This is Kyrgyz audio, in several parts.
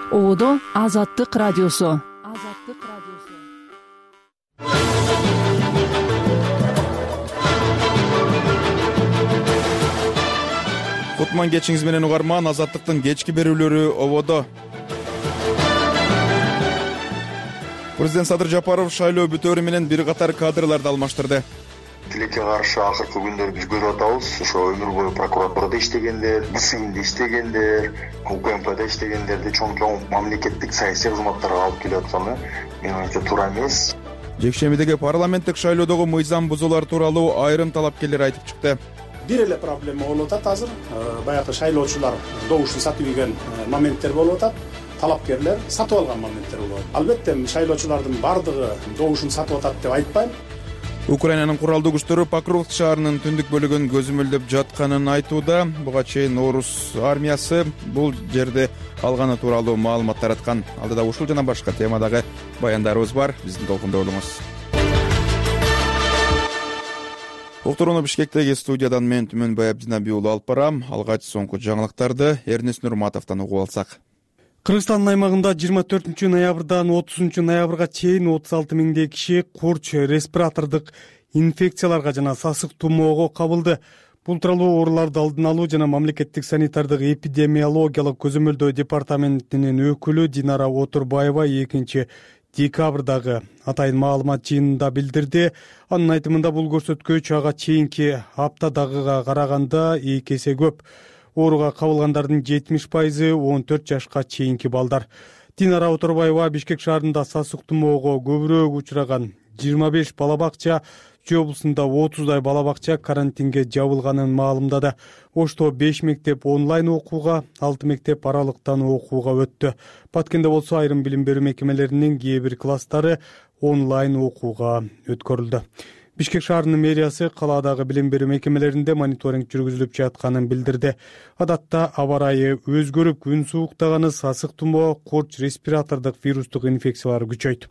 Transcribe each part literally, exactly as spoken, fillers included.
Оодо Азаттык радиосу. Азаттык радиосу. Кутман кечиңиз менен угарман. Азаттыктын кечки берүүлөрү ободо. Президент Садыр Жапаров шайлоо бүтөөрү менен бир катар кадрларды алмаштырды. Тилекке каршы акыркы күндөрү биз көрүп атабыз. Ошо өмүр бою прокуратурада иштегендер, БСИМде иштегендер, УКМКда иштегендерди чоң-чоң мамлекеттик саясий кызматтарга алып келип атканы менин оюмча туура эмес. Жекшемидеги парламенттик шайлоодогу мыйзам бузуулар тууралуу айрым талапкерлер айтып чыкты. Бир эле проблема болуп атат азыр. Баягы шайлоочулар добушун сатып ийген моменттер болуп атат. Талапкерлер сатып алган моменттер болот. Албетте шайлоочулардын бардыгы добушун сатып атат деп айтпайм. Украинанын куралдуу күчтөрү Покровск шаарынын түндүк бөлүгүн көзөмөлдөп жатканын айтууда. Буга чейин орус армиясы бул жерди алганы тууралуу маалымат тараткан. Алдыда ушул жана башка темадагы баяндарыбыз бар. Биздин толкунда болуңуз. Уктурууну Бишкектеги студиядан мен Түмөнбай Абдинабий уулу алып барам. Алгач соңку жаңылыктарды Эрнест Нурматовдон угуп алсак. Кыргызстандын аймагында жыйырма төртүнчү ноябрдан отузунчу ноябрга чейин отуз алты миңдей киши курч респиратордук инфекцияларга жана сасык тумоого кабылды. Бул тууралуу ооруларды алдын алуу жана мамлекеттик санитардык эпидемиологиялык көзөмөлдөө департаментинин өкүлү Динара Отурбаева экинчи декабрдагы атайын маалымат жыйынында билдирди. Анын айтымында бул көрсөткүч ага чейинки аптадагыга караганда эки эсе көп. Ооруга кабылгандардын жетимиш пайызы он төрт жашка чейинки балдар. Динара Отурбаева Бишкек шаарында сасык тумоого көбүрөөк учураган жыйырма беш бала бакча, Чүй облусунда отуздай бала бакча карантинге жабылганын маалымдады. Ошто беш мектеп онлайн окууга, алты мектеп аралыктан окууга өттү. Баткенде болсо айрым билим берүү мекемелеринин кээ бир класстары онлайн окууга өткөрүлдү. Бишкек шаарынын мэриясы калаадагы билим берүү мекемелеринде мониторинг жүргүзүлүп жатканын билдирди. Адатта аба ырайы өзгөрүп, күн сууктаганы сасык тумоо, курч респиратордук вирустук инфекциялар күчөйт.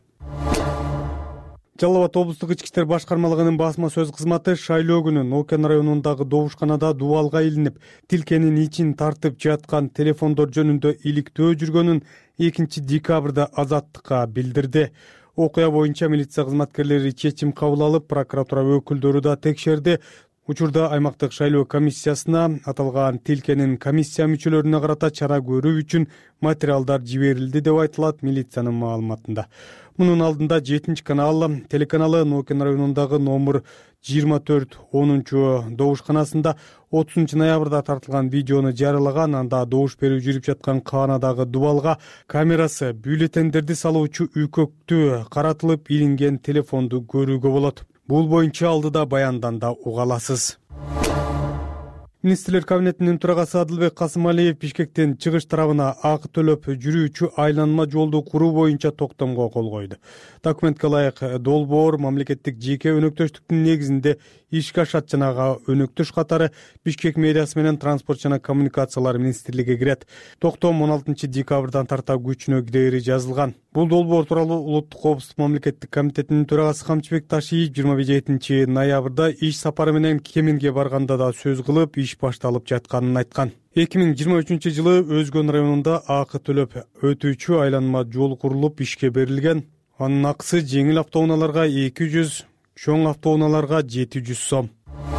Жалал Абад облустук ички иштер башкармалыгынын басма сөз кызматы шайлоо күнү Нокен районундагы добушканада дубалга илинип, тилкенин ичин тартып жаткан телефондор жөнүндө иликтөө жүргөнүн экинчи декабрда Азаттыкка билдирди. Окуя боюнча милиция кызматкерлери чечим кабыл алып, прокуратура өкүлдөрү да текшерди. Учурда аймактык шайлоо комиссиясына аталган тилкенин комиссия мүчөлөрүнө карата чара көрүү үчүн материалдар жиберилди деп айтылат милициянын маалыматында. Мунун алдында жетинчи канал телеканалы Нокен районундагы номер жыйырма төрт онунчу добушканасында отузунчу ноябрда тартылган видеону жарыялаган. Анда добуш берүү жүрүп жаткан каанадагы дубалга камерасы бюллетендерди салуучу үкөктү каратылып илинген телефонду көрүүгө болот. Бул боюнча алдыда баянданда уга аласыз. Министрлер кабинетинин төрагасы Адылбек Касымалиев Бишкектен чыгыш тарабына акы төлөп жүрүүчү айланма жолду куруу боюнча токтомго кол койду. Документке ылайык долбоор мамлекеттик жеке өнөктөштүктүн негизинде ишке ашат, жана ага өнөктөш катары Бишкек мэриясы менен транспорт жана коммуникациялар министрлиги кирет. Токтом он алтынчы декабрдан тарта күчүнө кирери жазылган. Бул долбоор тууралуу Улуттук коопсуздук мамлекеттик комитетинин төрагасы Камчыбек Ташиев жыйырма жетинчи ноябрда иш сапары менен Кеминге барганда да сөз кылып, иш башталып жатканын айткан. эки миң жыйырма үчүнчү жылы Өзгөн районунда акы төлөп өтүүчү айланма жол курулуп ишке берилген. Анын акысы жеңил автоунааларга эки жүз, чоң автоунааларга жети жүз сом.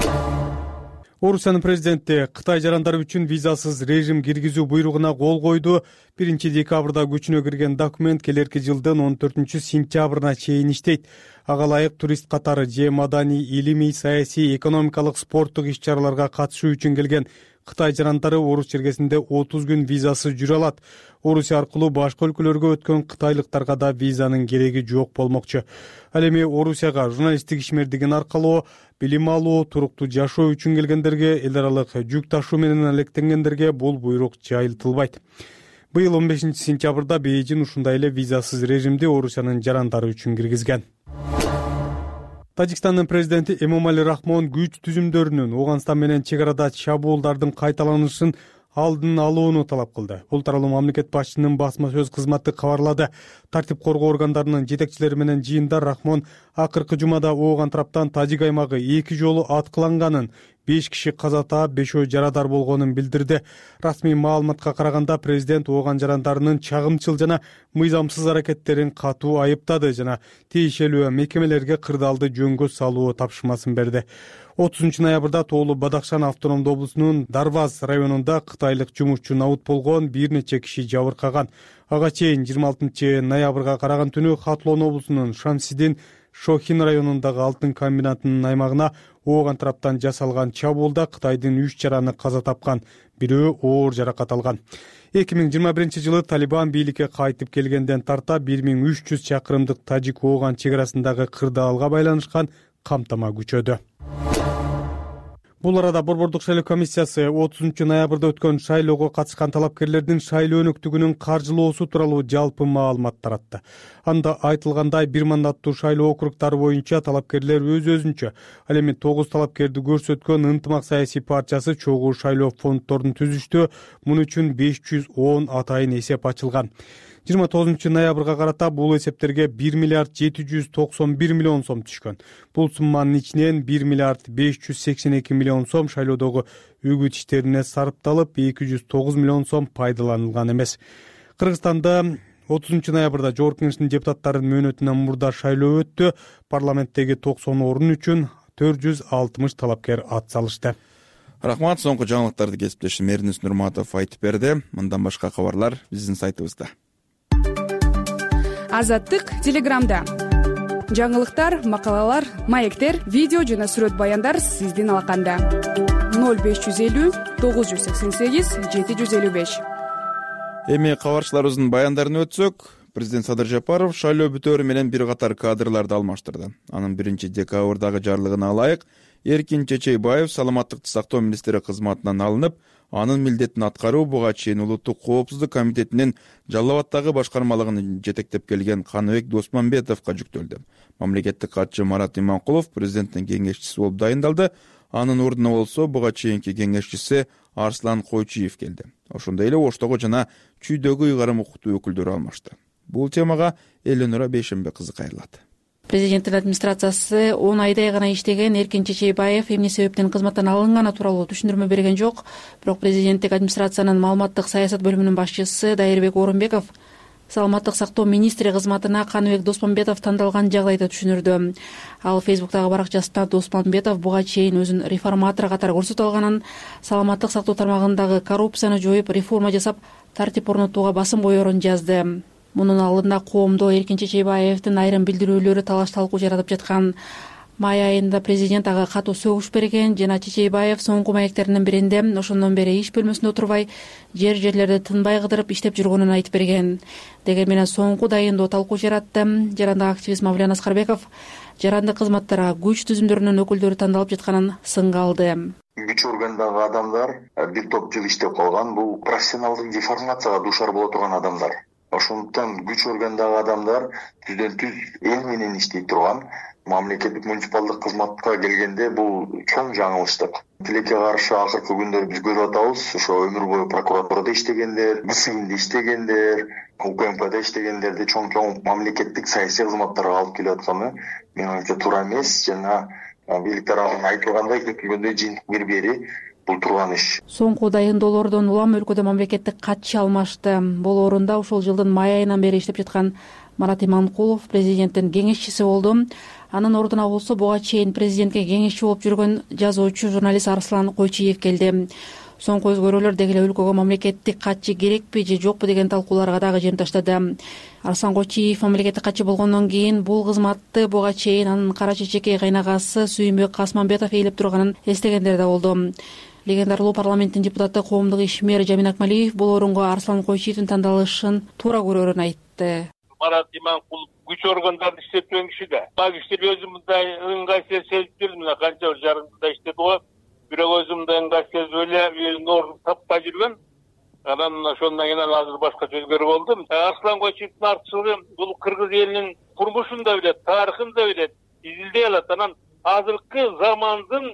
Орусиянын президенти Кытай жарандары үчүн визасыз режим киргизүү буйругуна кол койду. биринчи декабрда күчүнө кирген документ келерки жылдын он төртүнчү сентябрына чейин иштейт. Ага ылайык турист катары же маданий, илимий, саясий, экономикалык, спорттук иш-чараларга катышуу үчүн келген Кытай жарандары Орус чергесинде отуз күн визасыз жүрө алат. Орусия аркылуу башка өлкөлөргө өткөн кытайлыктарга да визанын кереги жок болмокчу. Ал эми Орусияга журналисттик ишмердигин аркалоо, билим алуу, туруктуу жашоо үчүн келгендерге, эл аралык жүк ташуу менен алектенгендерге бул буйрук жайылтылбайт. Быйыл он бешинчи сентябрда Бейжин ушундай эле визасыз режимди Орусиянын жарандары үчүн киргизген. Тажикстандын президенти Эмомали Рахмон күч түзүмдөрүнүн Ооганстан менен чек арада чабуулдардын кайталанышын алдын алууну талап кылды. Бул тууралуу мамлекет башчысынын басма сөз кызматы кабарлады. Тартип коргоо органдарынын жетекчилери менен жыйында Рахмон акыркы жумада Ооган тараптан Тажик аймагы эки жолу аткыланганын, беш киши каза таап, бешөө жарадар болгонун билдирди. Расмий маалыматка караганда президент ооган жарандарынын чагымчыл жана мыйзамсыз аракеттерин катуу айыптады жана тиешелүү мекемелерге кырдаалды жөнгө салуу тапшырмасын берди. отузунчу ноябрда Тоолу Бадахшан автономдуу облусунун Дарваз районунда кытайлык жумушчу набыт болгон, бир нече киши жабыркаган. Ага чейин жыйырма алтынчы ноябрга караган түнү Хатлон облусунун Шамсидин Шохин районундагы алтын комбинатынын аймагына ооган тараптан жасалган чабуулда Кытайдын үч жараны каза тапкан, бирөө оор жаракат алган. эки миң жыйырма биринчи жылы Талибан бийликке кайтып келгенден тарта бир миң үч жүз чакырымдык Тажик-ооган чек арасындагы кырдаалга байланышкан камтама күчөдү. Бул арада Борбордук шайлоо комиссиясы отузунчу ноябрда өткөн шайлоого катышкан талапкерлердин шайлоо өнөктүгүнүн каржылоосу тууралуу жалпы маалымат таратты. Анда айтылгандай, бир мандаттуу шайлоо округдары боюнча талапкерлер өз-өзүнчө, ал эми тогуз талапкерди көрсөткөн Ынтымак саясий партиясы чогуу шайлоо фонддорун түзүштү. Муну үчүн беш жүз он атайын эсеп ачылган. жыйырма тогузунчу ноябрга карата бул эсептерге бир миллиард жети жүз токсон бир миллион сом түшкөн. Бул сумманын ичинен бир миллиард беш жүз сексен эки миллион сом шайлоодогу үгүт иштерине сарпталып, эки жүз тогуз миллион сом пайдаланылган эмес. Кыргызстанда отузунчу ноябрда Жогорку Кеңештин депутаттарынын мөөнөтүнөн мурда шайлоо өттү. Парламенттеги токсон орун үчүн төрт жүз алтымыш талапкер ат салышты. Рахмат, соңку жаңылыктарды кесиптешим Эрнис Нурматов айтып берди. Мындан башка кабарлар биздин сайтыбызда. Азаттык Телеграмда. Жаңылыктар, макалалар, маектер, видео жана сүрөт баяндар сиздин алаканда. ноль беш жүз элүү тогуз жүз сексен сегиз жети жүз элүү беш. Эми кабарчыларыбыздын баяндарын өтсөк, президент Садыр Жапаров шайлоо бүтөөрү менен бир катар кадрларды алмаштырды. Анын биринчи декабрдагы жарлыгына ылайык Эркин Чечейбаев саламаттыкты сактоо министри кызматынан алынып, анын милдетин аткаруу буга чейин Улуттук коопсуздук комитетинин Жалал Абаддагы башкармалыгын жетектеп келген Каныбек Досмамбетовго жүктөлдү. Мамлекеттик катчы Марат Иманкулов президенттин кеңешчиси болуп дайындалды. Анын ордуна болсо буга чейинки кеңешчиси Арслан Койчиев келди. Ошондой эле Оштогу жана Чүйдөгү ыйгарым укуктуу өкүлдөрү алмашты. Бул темага Эленора Бейшембек кызы кайрылат. Президенттин администрациясы он айдай гана иштеген Эркин Чечейбаев эмне себептен кызматтан алынганы тууралуу түшүндүрмө берген жок. Бирок президенттик администрациянын маалыматтык саясат бөлүмүнүн башчысы Дайырбек Орунбеков саламаттык сактоо министри кызматына Каныбек Досмамбетов тандалган жагдайда түшүндүрдү. Ал Фейсбуктагы баракчасында Досмамбетов буга чейин өзүн реформатор катары көрсөтө алганын, саламаттык сактоо тармагындагы коррупцияны жоюп, реформа жасап, тартип орнотууга басым коерун жазды. Мунун алдында коомдо Эркин Чечейбаевдин айрым билдирүүлөрү талаш талкуу жаратып жаткан. Май айында президент ага катуу сөгүш берген жана Чечейбаев соңку маектеринин биринде ошондон бери иш бөлмөсүндө отурбай, жер жерлерди тынбай кыдырып иштеп жүргөнүн айтып берген. Деген менен соңку дайындоо талкуу жаратты. Жарандык активист Мавлен Аскарбеков жарандык кызматтарга күч түзүмдөрүнүн өкүлдөрү тандалып жатканын сынга алды. Күч органдагы адамдар бир топ жыл иштеп калган, бул профессионалдык деформацияга дуушар боло турган адамдар. Ошондуктан күч органдагы адамдар түздөн түз эл менен иштей турган, мамлекеттик муниципалдык кызматка келгенде бул чоң жаңылыштык. Тилекке каршы акыркы күндөрү биз көрүп атабыз, ошо өмүр бою прокуратурада иштегендер, ГСИМде иштегендер, УКМКда иштегендерди чоң-чоң мамлекеттик саясий кызматтарга алып келип атканы менин оюмча туура эмес жана бийлик тарабынан айтылгандай көтүлгөндөй жыйынтык бербери бул турган иш. Соңку дайындоолордон улам өлкөдө мамлекеттик катчы алмашты. Бул орунда ушул жылдын май айынан бери иштеп жаткан Марат Иманкулов президенттин кеңешчиси болду. Анын ордуна болсо буга чейин президентке кеңешчи болуп жүргөн жазуучу журналист Арслан Койчиев келди. Соңку өзгөрүүлөр деги эле өлкөгө мамлекеттик катчы керекпи же жокпу деген талкууларга дагы жем таштады. Арслан Койчиев мамлекеттик катчы болгондон кийин бул кызматты буга чейин анын кара чечекей кайнагасы Сүйүнбек Касманбетов ээлеп турганын эстегендер да болду. Легендардуу парламенттин депутаты коомдук ишмер Жамин Акмалиев бул орунга Арслан Койчиевдин тандалышын туура көрөрүн айтты. Марат Иманкулов күч органдарында иштеп жүргөн киши да. Бак иштеп өзүм мындай ыңгайсыз сезип жүрдүм, мына канча бир жарымда иштеди го. Бирок өзүм мындай ыңгайсыз сезип эле өзүнүн ордун таппай жүргөн. Анан ошондон кийин азыр башкача өзгөрүп болду. Арслан Койчиевдин артчылыгы бул кыргыз элинин турмушун да билет, тарыхын да билет, изилдей алат. Анан азыркы замандын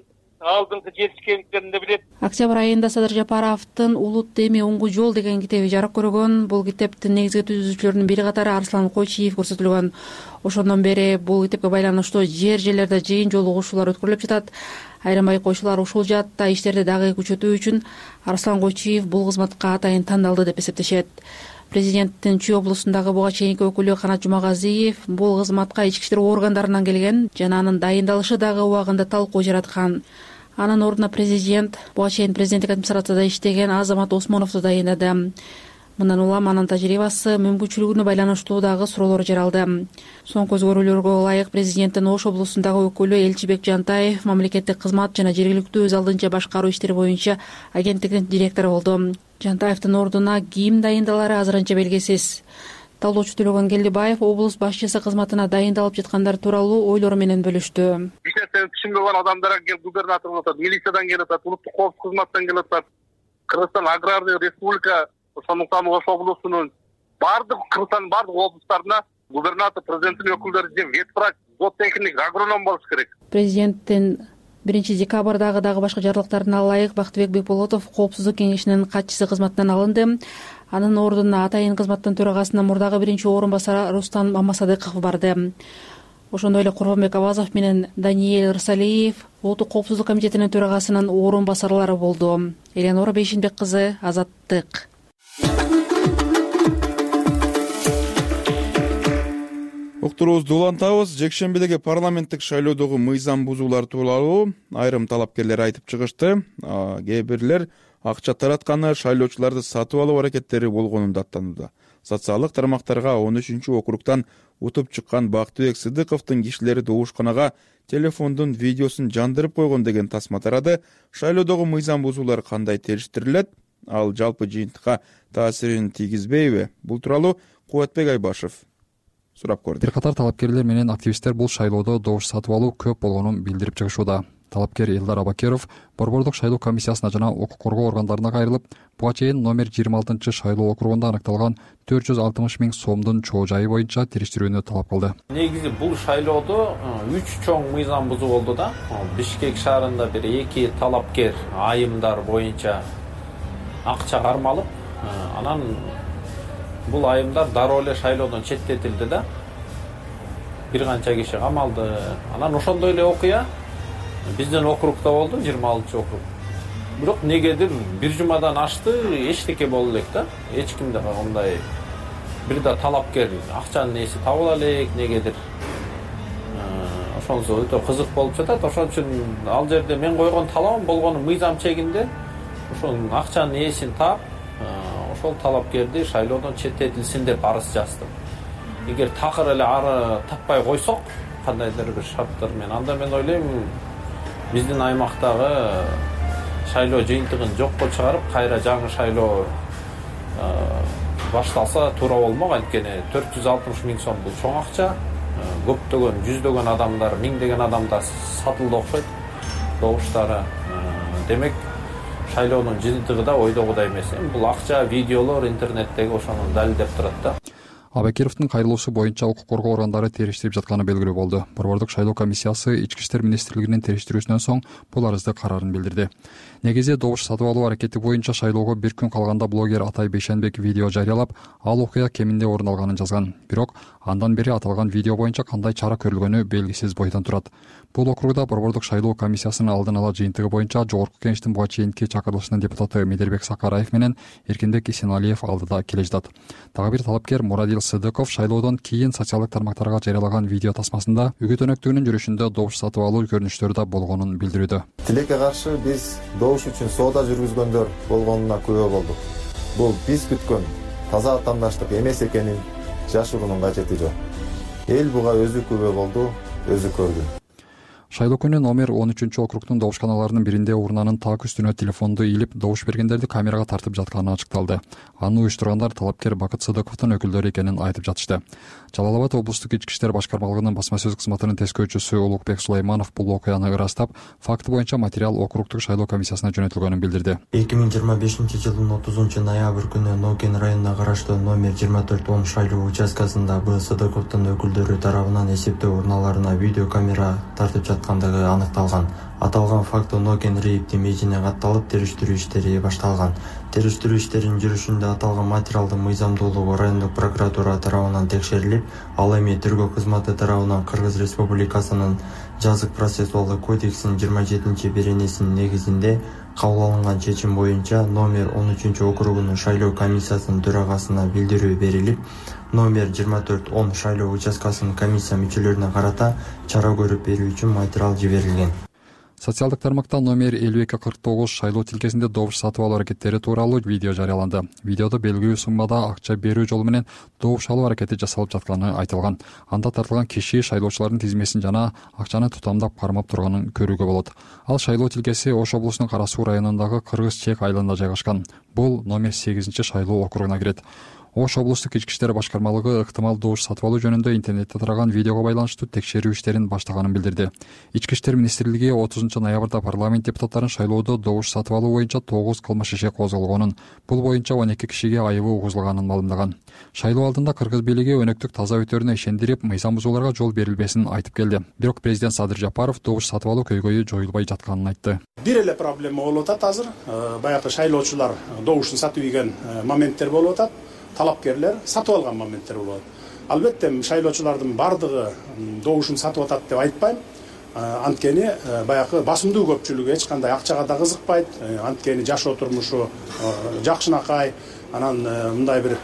алдыңкы жетишкендиктерин да билет. Октябрь айында Садыр Жапаровдун Улут эми оңгу жол деген китеби жарык көргөн. Бул китептин негизги түзүүчүлөрүнүн бири катары Арслан Койчиев көрсөтүлгөн. Ошондон бери бул китепке байланыштуу жер жерлерде жыйын жолугушуулар өткөрүлүп жатат. Айрым байкоочулар ушул жаатта иштерди дагы күчөтүү үчүн Арслан Койчиев бул кызматка атайын тандалды деп эсептешет. Президенттин Чүй облусундагы буга чейинки өкүлү Канат Жумагазиев бул кызматка ички иштер органдарынан келген жана анын дайындалышы дагы убагында талкуу жараткан. Анын ордуна президент буга чейин президенттик администрацияда иштеген Азамат Осмоновду дайындады. Мындан улам анын тажрыйбасы, мүмкүнчүлүгүнө байланыштуу дагы суроолор жаралды. Соңку өзгөрүүлөргө ылайык президенттин Ош облусундагы өкүлү Элчибек Жантаев мамлекеттик кызмат жана жергиликтүү өз алдынча башкаруу иштери боюнча агенттиктин директору болду. Жантаевдин ордуна ким дайындалары азырынча белгисиз. Талоочу Төлөгөн Келдибаев облус башчысы кызматына дайындалып жаткандар тууралуу ойлору менен бөлүштү. Бир нерсени түшүнбөгөн адамдар келип губернатор болуп атат, милициядан келип атат, улуттук коопсуздук кызматтан келип атат. Кыргызстан агрардык республика, ошондуктан Ош облусунун баардык Кыргызстандын баардык облустарына губернатор, президенттин өкүлдөрү же ветврач, зоотехник, агроном болуш керек. Президенттин биринчи декабрдагы дагы башка жарлыктарына ылайык Бактыбек Бекболотов коопсуздук кеңешинин катчысы кызматынан алынды. Анын ордуна атайын кызматтын төрагасына мурдагы биринчи орун басары Рустам Мамасадыков барды. Ошондой эле Курбанбек Абазов менен Даниэль Рысалиев улуттук коопсуздук комитетинин төрагасынын орун басарлары болду. Эленора Бейшинбек кызы, Азаттык. Уктуруубузду улантабыз. Жекшембидеги парламенттик шайлоодогу мыйзам бузуулар тууралуу айрым талапкерлер айтып чыгышты. Кээ бирлер акча таратканы, шайлоочуларды сатып алуу аракеттери болгонун даттанууда. Социалдык тармактарга он үчүнчү округтан утуп чыккан Бактыбек Сыдыковдун кишилери добушканага телефондун видеосун жандырып койгон деген тасма тарады. Шайлоодогу мыйзам бузуулар кандай териштирилет? Ал жалпы жыйынтыкка таасирин тийгизбейби? Бул тууралуу Кубатбек Айбашев сурап көрдү. Бир катар талапкерлер менен активисттер бул шайлоодо добуш сатып алуу көп болгонун билдирип чыгышууда. Талапкер Элдар Абакеров Борбордук шайлоо комиссиясына жана укук коргоо органдарына кайрылып, буга чейин номер жыйырма алтынчы шайлоо округунда аныкталган төрт жүз алтымыш миң сомдун чоо жайы боюнча териштирүүнү талап кылды. Негизи бул шайлоодо үч чоң мыйзам бузуу болду да. Бишкек шаарында бир эки талапкер айымдар боюнча акча кармалып, анан бул айымдар дароо эле шайлоодон четтетилди да. Бир канча киши камалды. Анан ошондой эле окуя биздин округда болду, жыйырма алтынчы округ. Бирок негедир бир жумадан ашты, эчтеке боло элек да. Эч кимде андай бир да талапкер акчанын ээси табыла элек, негедир. Ошонсу өтө кызык болуп жатат. Ошон үчүн ал жерде мен койгон талабым болгону мыйзам чегинде ошонун акчанын ээсин таап, ошол талапкерди шайлоодон четтетилсин деп арыз жаздым. Эгер такыр эле ары таппай койсок, кандайдыр бир шарттар менен, анда мен ойлойм биздин аймактагы шайлоо жыйынтыгын жокко чыгарып, кайра жаңы шайлоо башталса туура болмок. Анткени төрт жүз алтымыш миң сом бул чоң акча. Көптөгөн, жүздөгөн адамдар, миңдеген адамдар сатылды окшойт добуштары. Демек, шайлоонун жыйынтыгы да ойдогудай эмес. Бул акча, видеолор интернеттеги ошону далилдеп турат да. Абакировдун кайрылуусу боюнча укук коргоо органдары териштирип жатканы белгилүү болду. Борбордук шайлоо комиссиясы Ички иштер министрлигинин териштирүүсүнөн соң бул арызды карарын билдирди. Негизи добуш сатып алуу аракети боюнча шайлоого бир күн калганда блогер Атай Бейшенбек видео жарыялап, ал окуя кеминде орун алганын жазган. Бирок андан бери аталган видео боюнча кандай чара көрүлгөнү белгисиз бойдон турат. Бул округда Борбордук шайлоо комиссиясынын алдын ала жыйынтыгы боюнча Жогорку кеңештин буга чейинки чакырылышынын депутаты Медербек Сакараев менен Эркинбек Исеналиев алдыда келе жатат. Дагы бир талапкер Мурадил Сыдыков шайлоодон кийин социалдык тармактарга жарыялаган видео тасмасында үгүт өнөктүгүнүн жүрүшүндө добуш сатып алуу көрүнүштөрү да болгонун билдирүүдө. Тилекке каршы биз добуш үчүн соода жүргүзгөндөр болгонуна күбө болдук. Бул биз күткөн таза атаандаштык эмес экенин жашыруунун кажети жок. Эл буга өзү күбө болду, өзү көрдү. Шайлоо күнү номер он үчүнчү округдун добушканаларынын биринде урнанын так үстүнө телефонду ийилип, добуш бергендерди камерага тартып жатканы ачыкталды. Аны уюштургандар талапкер Бакыт Сыдыковдун өкүлдөрү экенин айтып жатышты. Жалал Абад облустук ички иштер башкармалыгынын басма сөз кызматынын тескөөчүсү Улукбек Сулайманов бул окуяны ырастап, факты боюнча материал округдук шайлоо комиссиясына жөнөтүлгөнүн билдирди. эки миң жыйырма бешинчи жылдын отузунчу ноябрь күнү Нокен районуна караштуу номер жыйырма төрт он шайлоо участкасында Б. Сыдыковдун өкүлдөрү тарабынан эсептөө урналарына видео камера тартып жаткандыгы аныкталган. Аталган факт Нокен Рейптин мейжине катталып териштирүү иштери башталган. Териштирүү иштеринин жүрүшүндө аталган материалдын мыйзамдуулугу райондук прокуратура тарабынан текшерилип, ал эми тергөө кызматы тарабынан Кыргыз Республикасынын жазык процессуалдык кодексинин жыйырма жетинчи беренесинин негизинде кабыл алынган чечим боюнча номер он үчүнчү округунун шайлоо комиссиясынын төрагасына билдирүү берилип, номер жыйырма төрт он шайлоо участкасынын комиссия мүчөлөрүнө карата чара көрүп берүү үчүн материал жиберилген. Социалдык тармакта номер элүү эки кырк тогуз шайлоо тилкесинде добуш сатып алуу аракеттери тууралуу видео жарыяланды. Видеодо белгилүү суммада акча берүү жолу менен добуш алуу аракети жасалып жатканы айтылган. Анда тартылган киши шайлоочулардын тизмесин жана акчаны тутамдап кармап турганын көрүүгө болот. Ал шайлоо тилкеси Ош облусунун Кара Суу районундагы Кыргыз Чек айылында жайгашкан. Бул номер сегизинчи шайлоо округуна кирет. Ош облустук ички иштер башкармалыгы ыктымал добуш сатып алуу жөнүндө интернетте тараган видеого байланыштуу текшерүү иштерин баштаганын билдирди. Ички иштер министрлиги отузунчу ноябрда парламент депутаттарын шайлоодо добуш сатып алуу боюнча тогуз кылмыш иши козголгонун, бул боюнча он эки кишиге айыбы угузулганын маалымдаган. Шайлоо алдында Кыргыз бийлиги өнөктүк таза өтөрүнө ишендирип, мыйзам бузууларга жол берилбесин айтып келди. Бирок президент Садыр Жапаров добуш сатып алуу көйгөйү жоюлбай жатканын айтты. Бир эле проблема болуп атат азыр. Баягы шайлоочулар добушун сатып ийген моменттер болуп атат. Талапкерлер сатып алган моменттер болот. Албетте шайлоочулардын бардыгы добушун сатып атат деп айтпайм. Анткени баягы басымдуу көпчүлүгү эч кандай акчага да кызыкпайт. Анткени жашоо турмушу жакшынакай, анан мындай бир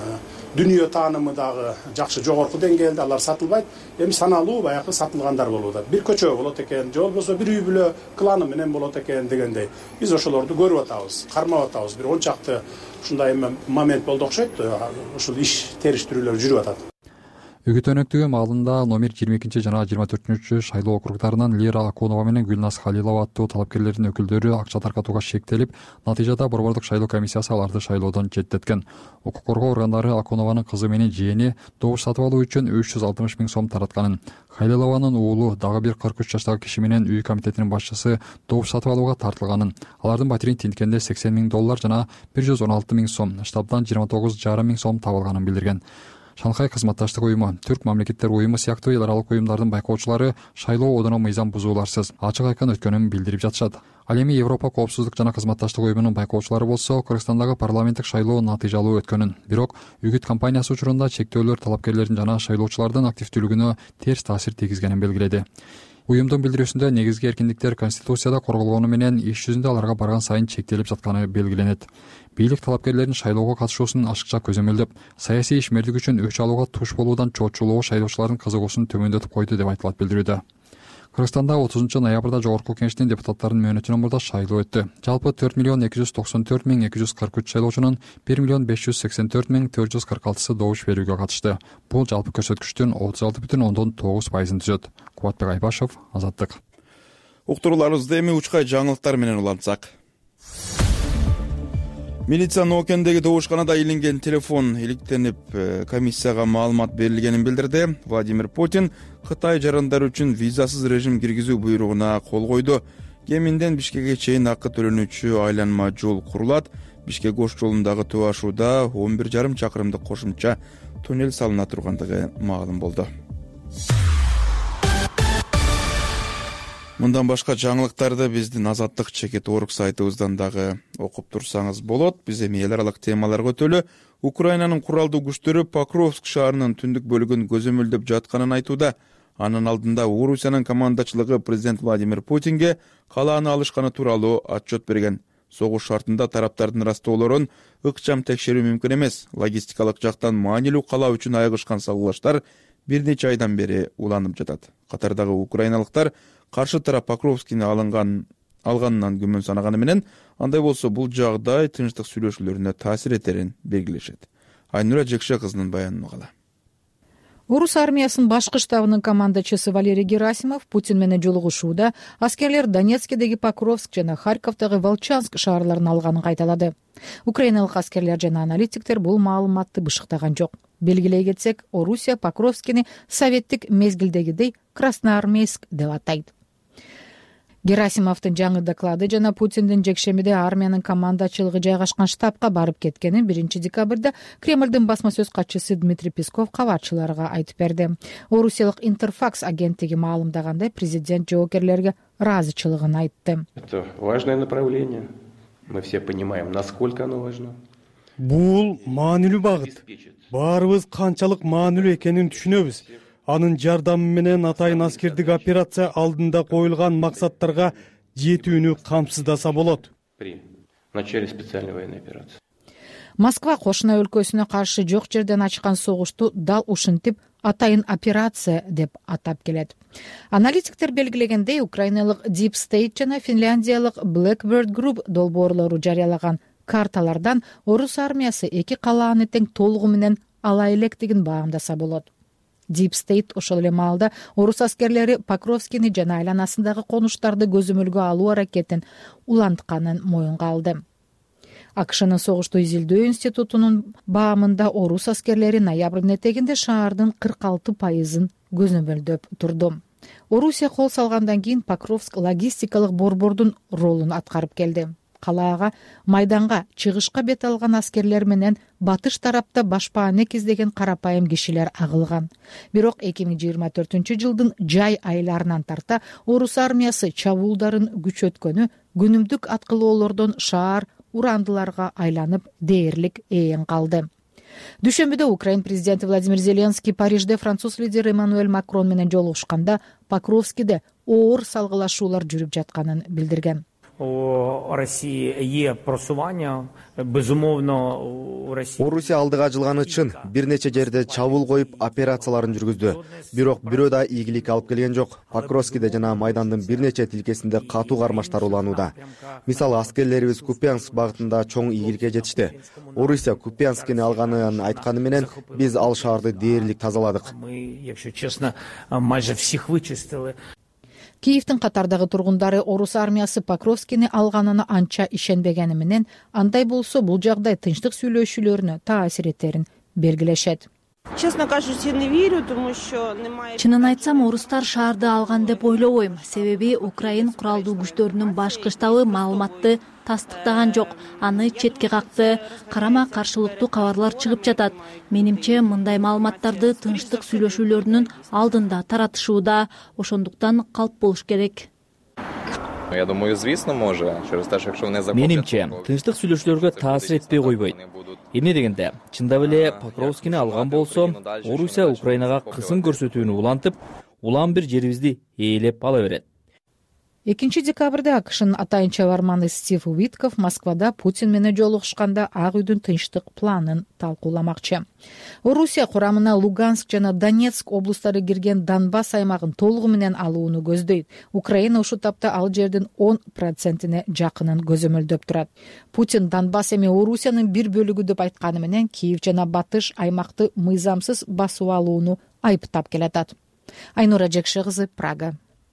дүнүйө таанымы дагы жакшы жогорку деңгээлде, алар сатылбайт. Эми саналуу баягы сатылгандар болуп атат. Бир көчө болот экен, же болбосо бир үй бүлө кланы менен болот экен дегендей. Биз ошолорду көрүп атабыз, кармап атабыз. Бир он чакты ушундай момент болду окшойт. Ушул иш териштирүүлөр жүрүп атат. Үгүт өнөктүгү маалында номер жыйырма экинчи жана жыйырма төртүнчү шайлоо округдарынан Лера Акунова менен Гүлназ Халилова аттуу талапкерлердин өкүлдөрү акча таркатууга шектелип, натыйжада борбордук шайлоо комиссиясы аларды шайлоодон четтеткен. Укук коргоо органдары Акунованын кызы менен жээни добуш сатып алуу үчүн үч жүз алтымыш миң сом таратканын, Халилованын уулу дагы бир кырк үч жаштагы киши менен үй комитетинин башчысы добуш сатып алууга тартылганын, алардын батирин тинткенде сексен миң доллар жана бир жүз он алты миң сом, штабдан жыйырма тогуз жарым миң сом табылганын билдирген. Шанхай кызматташтык уюму, Түрк мамлекеттер уюму сыяктуу эл аралык уюмдардын байкоочулары шайлоо одоно мыйзам бузууларсыз, ачык айкын өткөнүн билдирип жатышат. Ал эми Европа коопсуздук жана кызматташтык уюмунун байкоочулары болсо Кыргызстандагы парламенттик шайлоо натыйжалуу өткөнүн, бирок үгүт кампаниясы учурунда чектөөлөр талапкерлердин жана шайлоочулардын активдүүлүгүнө терс таасир тийгизгенин белгиледи. Уюмдун билдирүүсүндө негизги эркиндиктер Конституцияда корголгону менен иш жүзүндө аларга барган сайын чектелип жатканы белгиленет. Бийлик талапкерлердин шайлоого катышуусун ашыкча көзөмөлдөп, саясий ишмердик үчүн өч алууга туш болуудан чоочулоо шайлоочулардын кызыгуусун төмөндөтүп койду деп айтылат билдирүүдө. Кыргызстанда отузунчу ноябрда Жогорку Кеңештин депутаттарынын мөөнөтүнөн мурда шайлоо өттү. Жалпы төрт миллион эки жүз токсон төрт миң эки жүз кырк үч шайлоочунун бир миллион беш жүз сексен төрт миң төрт жүз кырк алтысы добуш берүүгө катышты. Бул жалпы көрсөткүчтүн отуз алты бүтүн ондон тогуз пайызын түзөт. Кубатбек Айбашев, Азаттык. Уктурууларыбызды эми учкай жаңылыктар менен улантсак. Милиция Нокендеги добушканада илинген телефон иликтенип, комиссияга маалымат берилгенин билдирди. Владимир Путин Кытай жарандары үчүн визасыз режим киргизүү буйругуна кол койду. Кеминден Бишкекке чейин акы төлөнүүчү айланма жол курулат. Бишкек Ош жолундагы төө ашууда он бир жарым чакырымдык кошумча туннель салына тургандыгы маалым болду. Мындан башка жаңылыктарды биздин Азаттык чекит орг сайтыбыздан дагы окуп турсаңыз болот. Биз эми эл аралык темаларга өтөлү. Украинанын куралдуу күчтөрү Покровск шаарынын түндүк бөлүгүн көзөмөлдөп жатканын айтууда. Анын алдында Орусиянын командачылыгы президент Владимир Путинге калааны алышканы тууралуу отчет берген. Согуш шартында тараптардын растоолорун ыкчам текшерүү мүмкүн эмес. Логистикалык жактан маанилүү кала үчүн айыгышкан салгылаштар бир нече айдан бери уланып жатат. Катардагы украиналыктар каршы тарап Покровскини алынган алганынан күмөн санаганы менен, андай болсо бул жагдай тынчтык сүйлөшүүлөрүнө таасир этерин белгилешет. Айнура Жекше кызынын баянын угалы. Орус армиясынын башкы штабынын командачысы Валерий Герасимов Путин менен жолугушууда аскерлер Донецкдеги Покровск жана Харьковдагы Волчанск шаарларын алганын кайталады. Украиналык аскерлер жана аналитиктер бул маалыматты бышыктаган жок. Белгилей кетсек, Орусия Покровскини советтик мезгилдегидей Красноармейск деп атайт. Герасимовдун жаңы доклады жана Путиндин жекшемиде армиянын командачылыгы жайгашкан штабка барып кеткенин биринчи декабрда Кремлдин басма сөз катчысы Дмитрий Песков кабарчыларга айтып берди. Орусиялык Интерфакс агенттиги маалымдагандай, президент жоокерлерге ыраазычылыгын айтты. Это важное направление. Мы все понимаем, насколько оно важно. Бул маанилүү багыт. Баарыбыз канчалык маанилүү экенин түшүнөбүз. Анын жардамы менен атайын аскердик операция алдында коюлган максаттарга жетүүнү камсыздаса болот. При начале специальной военной операции. Москва кошуна өлкөсүнө каршы жок жерден ачкан согушту дал ушинтип атайын операция деп атап келет. Аналитиктер белгилегендей, украиналык Deep State жана финляндиялык Blackbird Group долбоорлору жарыялаган карталардан орус армиясы эки калааны тең толугу менен ала электигин баамдаса болот. Deep State ошол эле маалда орус аскерлери Покровскийни жана айланасындагы конуштарды көзөмөлгө алуу аракетин улантканын моюнга алды. АКШнын согушту изилдөө институтунун баамында орус аскерлери ноябрдын этегинде шаардын кырк алты пайызын көзөмөлдөп турду. Орусия кол салгандан кийин Покровск логистикалык борбордун ролун аткарып келди. Калаага майданга чыгышка бет алган аскерлер менен батыш тарапта башпаанек издеген карапайым кишилер агылган. Бирок эки миң жыйырма төртүнчү жылдын жай айларынан тарта орус армиясы чабуулдарын күчөткөнү күнүмдүк аткылоолордон шаар урандыларга айланып дээрлик ээн калды. Дүйшөмбүдө Украин президенти Владимир Зеленский Парижде француз лидери Эммануэль Макрон менен жолугушканда Покровскийде оор салгылашуулар жүрүп жатканын билдирген. У России е просування, безумовно, у России. Орусия алдыга жылганы чын, бир нече жерде чабуул коюп операцияларын жүргүздү. Бирок бирөө да ийгилик алып келген жок. Покровскийде жана майдандын бир нече тилкесинде катуу кармаштар уланууда. Мисалы, аскерлерибиз Купянск багытында чоң ийгиликке жетишти. Орусия Купянскини алганын айтканы менен биз ал шаарды дээрлик тазаладык. Мы, якщо честно, майже всех вычистили. Киевдин катардагы тургундары орус армиясы Покровскийни алганына анча ишенбегени менен, андай болсо бул жагдай тынчтык сүйлөшүүлөрүнө таасир этерин белгилешет. Честно кажучи, не верю, потому что немає. Чынын айтсам, орустар шаарды алган деп ойлобойм. Себеби Украин куралдуу күчтөрүнүн башкы штабы маалыматты тастыктаган жок. Аны четке какты, карама каршылыктуу кабарлар чыгып жатат. Менимче, мындай маалыматтарды тынчтык сүйлөшүүлөрүнүн алдында таратышууда, ошондуктан калп болуш керек. Я думаю, звісно, може. Через те, що якщо вони захоплять... Менимче, тынчтык сүйлөшүүлөргө таасир этпей койбойт. Эмне дегенде, чындап эле Покровскийни алган болсо, Орусия Украинага кысым көрсөтүүнү улантып, улам бир жерибизди ээлеп ала берет. экинчи декабрда АКШнын атайын чабарманы Стив Уитков Москвада Путин менен жолугушканда Ак үйдүн тынчтык планын талкууламакчы. Орусия курамына Луганск жана Донецк облустары кирген Донбасс аймагын толугу менен алууну көздөйт. Украина ушул тапта ал жердин он процентине жакынын көзөмөлдөп турат. Путин Донбасс эми Орусиянын бир бөлүгү деп айтканы менен Киев жана Батыш аймакты мыйзамсыз басып алууну айыптап келатат. Айнура Жекше кызы, Прага.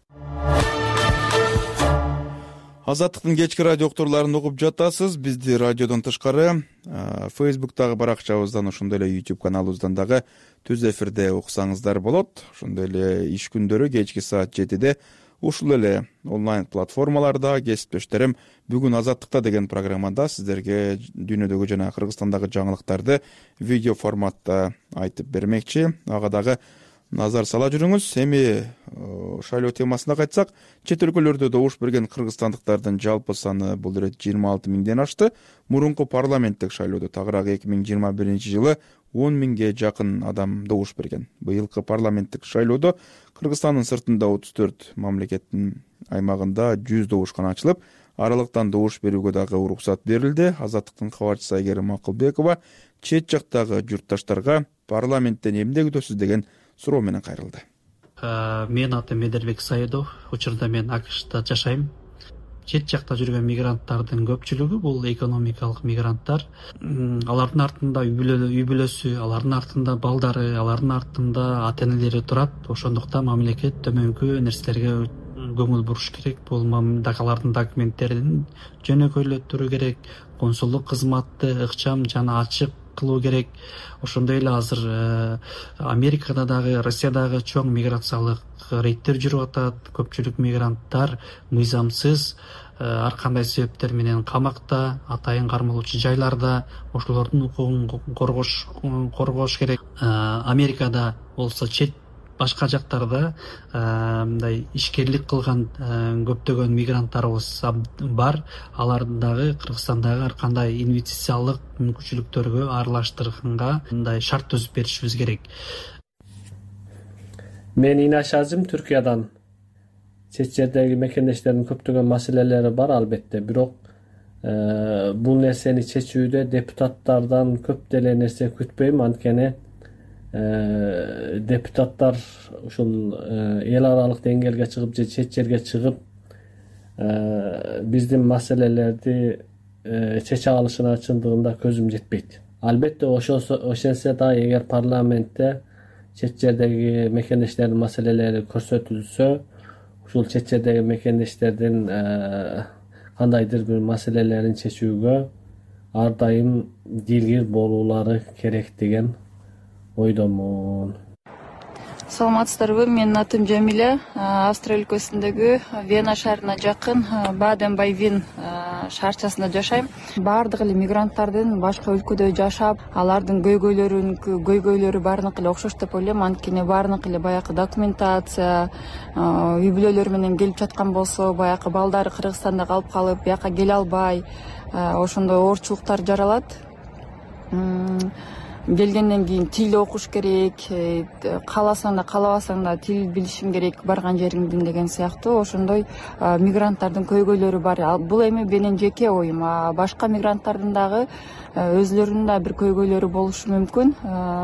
Азаттыктын кечки радио уктурларын угуп жатасыз. Бизди радиодон тышкары Facebook'тагы баракчабыздан, ошондой эле YouTube каналыбыздан дагы түз эфирде уксаңыздар болот. Ошондой эле иш күндөрү кечки саат жетиде ушул эле онлайн платформаларда кесиптештерим бүгүн Азаттыкта деген программада сиздерге дүйнөдөгү жана Кыргызстандагы жаңылыктарды видео форматта айтып бермекчи. Ага дагы назар сала жүрүңүз. Эми шайлоо темасына кайтсак, чет өлкөлөрдө добуш берген кыргызстандыктардын жалпы саны бул ирет жыйырма алты миңден ашты. Мурунку парламенттик шайлоодо тагыраак эки миң жыйырма биринчи жылы он миңге жакын адам добуш берген. Быйылкы парламенттик шайлоодо Кыргызстандын сыртында отуз төрт мамлекеттин аймагында жүз добушкана ачылып, аралыктан добуш берүүгө дагы уруксат берилди. Азаттыктын кабарчысы Айгерим Акылбекова чет жактагы журтташтарга парламенттен эмне күтөсүз деген суроо менен кайрылды. Мен атым Медербек Саидов, учурда мен АКШта жашайм. Чет жакта жүргөн мигранттардын көпчүлүгү бул экономикалык мигранттар. Алардын артында үй бүлөсү, алардын артында балдары, алардын артында ата-энелери турат. Ошондуктан мамлекет төмөнкү нерселерге көңүл буруш керек. Бул алардын документтерин жөнөкөйлөтүрүү керек, консулдук кызматты ыкчам жана ачык кылуу керек. Ошондой эле азыр Америкада дагы, Россиядагы чоң миграциялык рейдтер жүрүп атат. Көпчүлүк мигранттар мыйзамсыз ар кандай себептер менен камакта, атайын кармалуучу жайларда. Ошолордун укугун коргош коргош керек. Америкада болсо чет башка жактарда мындай ишкерлик кылган көптөгөн мигранттарыбыз бар. Алар дагы Кыргызстандагы ар кандай инвестициялык мүмкүнчүлүктөргө аралаштырганга мындай шарт түзүп беришибиз керек. Мен Инаш Азим, Түркиядан. Чет жердеги мекендештердин көптөгөн маселелери бар албетте, бирок бул нерсени чечүүдө депутаттардан көп деле нерсе күтпөйм, анткени депутаттар ушул эл аралык деңгээлге чыгып же чет жерге чыгып биздин маселелерди чече алышына чындыгында көзүм жетпейт. Албетте ошентсе да эгер парламентте чет жердеги мекендештердин маселелери көрсөтүлсө, ушул чет жердеги мекендештердин кандайдыр бир маселелерин чечүүгө ар дайым дилгир болуулары керек деген ойдомун. Саламатсыздарбы, менин атым Жамиля. Австрия өлкөсүндөгү Вена шаарына жакын Баден-Байвин шаарчасында жашайм. Баардык эле мигранттардын башка өлкөдө жашап, алардын көйгөйлөрүн көйгөйлөрү баарыныкы эле окшош деп ойлойм. Анткени баарыныкы эле баягы документация, үй бүлөлөр менен келип жаткан болсо, баягы балдары Кыргызстанда калып калып, бияка келе албай, ошондой оорчулуктар жаралат. Келгенден кийин тил окуш керек, кааласаң да каалабасаң да тил билишим керек барган жериңдин деген сыяктуу ошондой мигранттардын көйгөйлөрү бар. Бул эми менин жеке оюм. Башка мигранттардын дагы өзлөрүнүн да бир көйгөйлөрү болушу мүмкүн.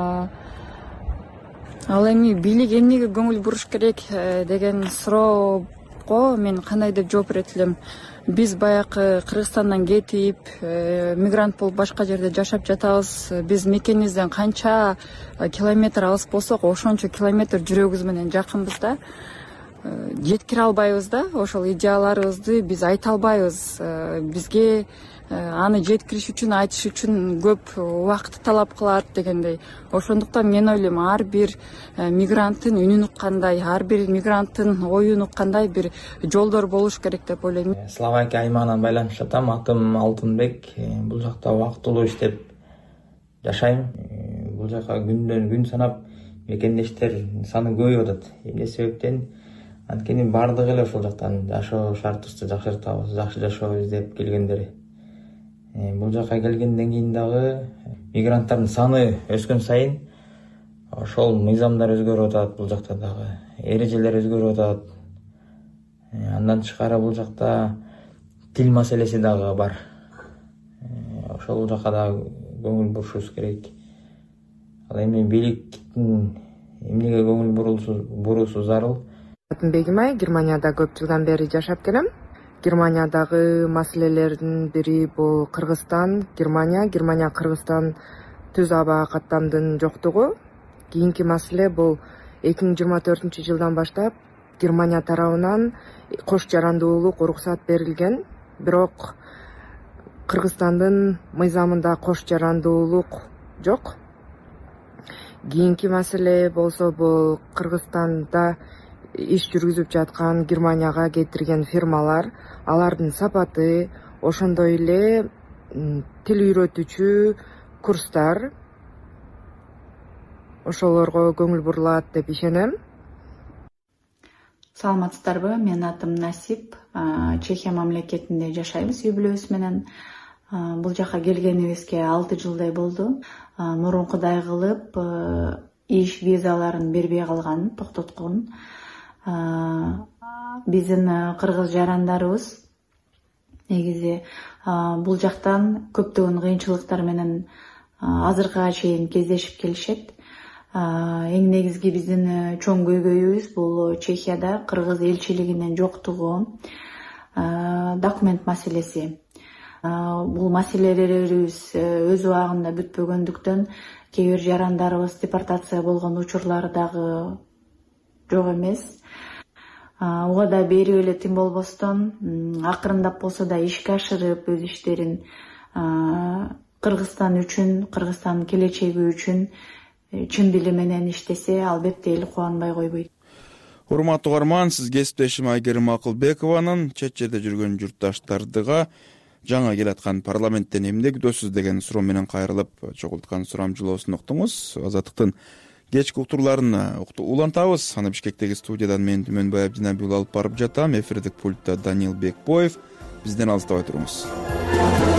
Ал эми бийлик эмнеге көңүл буруш керек деген суроого мен кандай деп жооп берет элем? Биз баягы Кыргызстандан кетип, мигрант болуп башка жерде жашап жатабыз. Биз мекенибизден канча километр алыс болсок, ошончо километр жүрөгүбүз менен жакынбыз да. Жеткире албайбыз да, ошол идеяларыбызды биз айта албайбыз. Бизге аны жеткириш үчүн, айтыш үчүн көп убакыт талап кылат дегендей. Ошондуктан мен ойлойм, ар бир мигранттын үнүн уккандай, ар бир мигранттын оюн уккандай бир жолдор болуш керек деп ойлойм. Словакия аймагынан байланышып жатам. Атым Алтынбек. Бул жакта убактылуу иштеп жашайм. Бул жака күндөн күн санап мекендештер саны көбөйүп атат. Эмне себептен? Анткени бардыгы эле ошол жактан жашоо шартыбызды жакшыртабыз, жакшы жашоо издеп келгендер. Бул жака келгенден кийин дагы мигранттардын саны өскөн сайын ошол мыйзамдар өзгөрүп атат, бул жакта дагы эрежелер өзгөрүп атат. Андан тышкары бул жакта тил маселеси дагы бар. Ошол жака да көңүл бурушубуз керек. Ал эми бийликтин эмнеге көңүл буруусу зарыл? Атым Бегимай, Германияда көп жылдан бери жашап келем. Германиядагы маселелердин бири бул Кыргызстан, Германия, Германия, Кыргызстан түз аба каттамдын жоктугу. Кийинки маселе бул эки миң жыйырма төртүнчү жылдан баштап Германия тарабынан кош жарандуулук уруксат берилген, бирок Кыргызстандын мыйзамында кош жарандуулук жок. Кийинки маселе болсо бул Кыргызстанда иш жүргүзүп жаткан Германияга кетирген фирмалар, алардын сапаты, ошондой эле тил үйрөтүүчү курстар, ошолорго көңүл бурулат деп ишенем. Саламатсыздарбы, менин атым Насип. Чехия мамлекетинде жашайбыз үй бүлөбүз менен. Бул жака келгенибизге алты жылдай болду. Мурункудай кылып иш визаларын бербей калган, токтоткон. Биздин кыргыз жарандарыбыз негизи бул жактан көптөгөн кыйынчылыктар менен азыркыга чейин кездешип келишет. Эң негизги биздин чоң көйгөйүбүз бул Чехияда кыргыз элчилигинин жоктугу, документ маселеси. Бул маселелерибиз өз убагында бүтпөгөндүктөн кээ бир жарандарыбыз депортация болгон учурлары дагы жок эмес. Ого да берип эле тим болбостон, акырындап болсо да ишке ашырып, өз иштерин Кыргызстан үчүн, Кыргызстандын келечеги үчүн чын дили менен иштесе, албетте эл кубанбай койбойт. Урматтуу угарман, сиз кесиптешим Айгерим Акылбекованын чет жерде жүргөн журтташтардыга жаңа келаткан парламенттен эмне күтөсүз деген суроо менен кайрылып чогулткан сурамжылоосун уктуңуз. Азаттыктын кечки уктурларын улантабыз. Аны Бишкектеги студиядан мен Түмөнбай Абдинабиұлы алып барып жатам. Эфирдик пультта Данил Бекбоев. Бизден алыстабай туруңуз.